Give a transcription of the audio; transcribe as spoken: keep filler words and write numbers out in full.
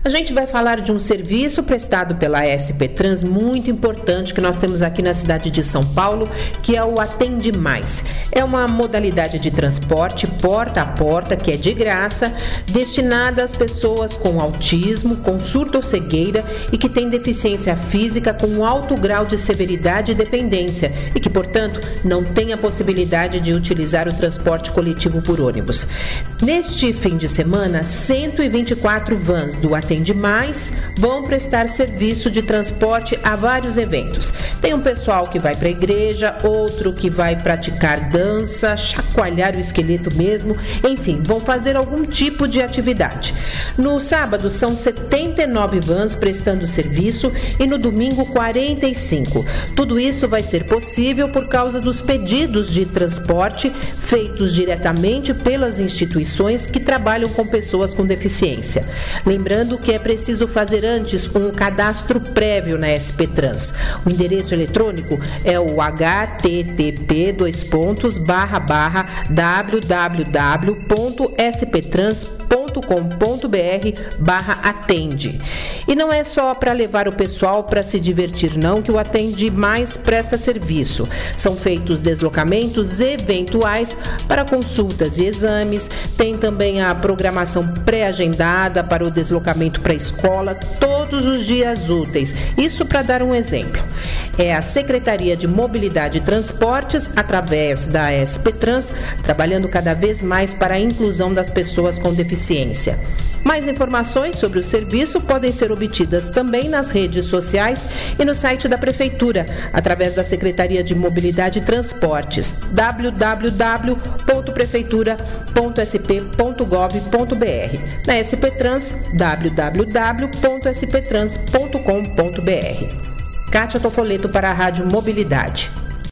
A gente vai falar de um serviço prestado pela S P Trans muito importante que nós temos aqui na cidade de São Paulo, que é o Atende Mais. É uma modalidade de transporte porta a porta que é de graça, destinada às pessoas com autismo, com surdo ou cegueira e que têm deficiência física com alto grau de severidade e dependência e que, portanto, não têm a possibilidade de utilizar o transporte coletivo por ônibus. Neste fim de semana, cento e vinte e quatro vans do Atende Mais vão prestar serviço de transporte a vários eventos. Tem um pessoal que vai para a igreja, outro que vai praticar dança, chacoalhar o esqueleto mesmo, enfim, vão fazer algum tipo de atividade. No sábado são setenta e nove vans prestando serviço e no domingo quarenta e cinco. Tudo isso vai ser possível por causa dos pedidos de transporte feitos diretamente pelas instituições que trabalham com pessoas com deficiência. Lembrando que é preciso fazer antes um cadastro prévio na S P Trans. O endereço eletrônico é o h t t p dois pontos barra barra w w w ponto s p trans ponto com ponto b r barra atende. E não é só para levar o pessoal para se divertir não que o Atende Mais presta serviço. São feitos deslocamentos eventuais para consultas e exames, tem também a programação pré-agendada para o deslocamento para a escola todos os dias úteis. Isso para dar um exemplo. É a Secretaria de Mobilidade e Transportes, através da S P Trans, trabalhando cada vez mais para a inclusão das pessoas com deficiência. Mais informações sobre o serviço podem ser obtidas também nas redes sociais e no site da Prefeitura, através da Secretaria de Mobilidade e Transportes, w w w ponto prefeitura ponto s p ponto gov ponto b r. Na S P Trans, w w w ponto s p trans ponto com ponto b r. Kátia Tofoleto para a Rádio Mobilidade.